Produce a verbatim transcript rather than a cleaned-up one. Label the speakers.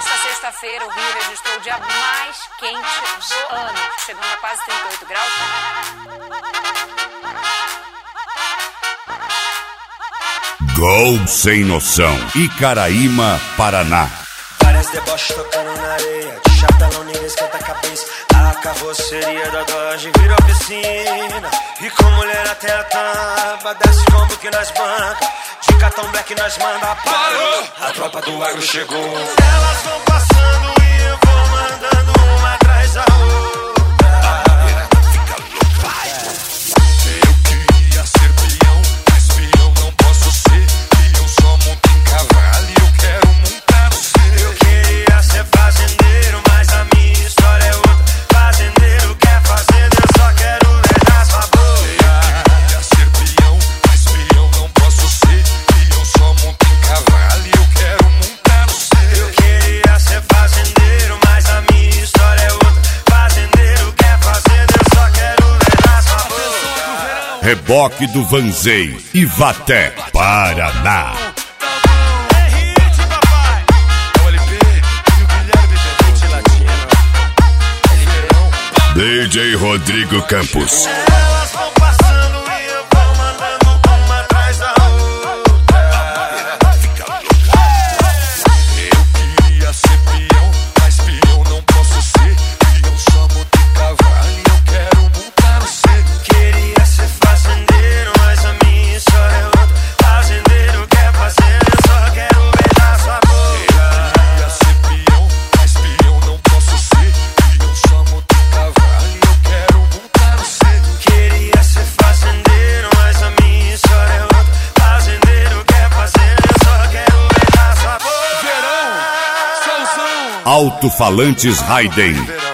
Speaker 1: Nesta sexta-feira, o Rio registrou o dia mais quente do ano, chegando a quase trinta e oito graus.
Speaker 2: Gol sem noção. Icaraíma, Paraná.
Speaker 3: Várias deboches tocando na areia, de chapelão ninguém esquenta a cabeça. A carroceria da Dodge virou piscina, e com mulher até a tampa, desce combo que nós banca, de cartão black nós manda. Parou, a tropa do agro chegou. Elas vão passando e eu vou mandando uma atrás da outra. Fica louco, vai. Eu queria ser peão, mas peão não posso ser, e eu só monto em cavalo e eu quero montar no seu. Eu queria ser fazendeiro, mas a minha história é outra. Fazendeiro quer fazenda, eu só quero ver na sua boca. Eu queria ser peão, mas peão não posso ser, e eu só monto em cavalo e eu quero montar no seu. Eu queria ser fazendeiro, mas a minha história é outra. Fazendeiro quer fazenda, eu só quero ver na sua boca.
Speaker 2: Reboque do Vanzei, Ivaté, Paraná. D J Rodrigo Campos.
Speaker 3: Elas vão passando e eu vou mandando uma atrás da outra. Fica louco. Eu queria ser peão, mas peão não posso ser, e eu só monto em cavalo e eu quero montar no C. Queria ser fazendeiro, mas a minha história é outra. Fazendeiro quer fazenda, eu só quero ver na sua boca. Eu queria ser peão, mas peão não posso ser, e eu só monto em cavalo e eu quero montar no C. Queria ser fazendeiro, mas a minha história é outra. Fazendeiro quer fazenda, eu só quero ver na sua boca. Verão, solzão.
Speaker 2: Alto-falantes Raiden.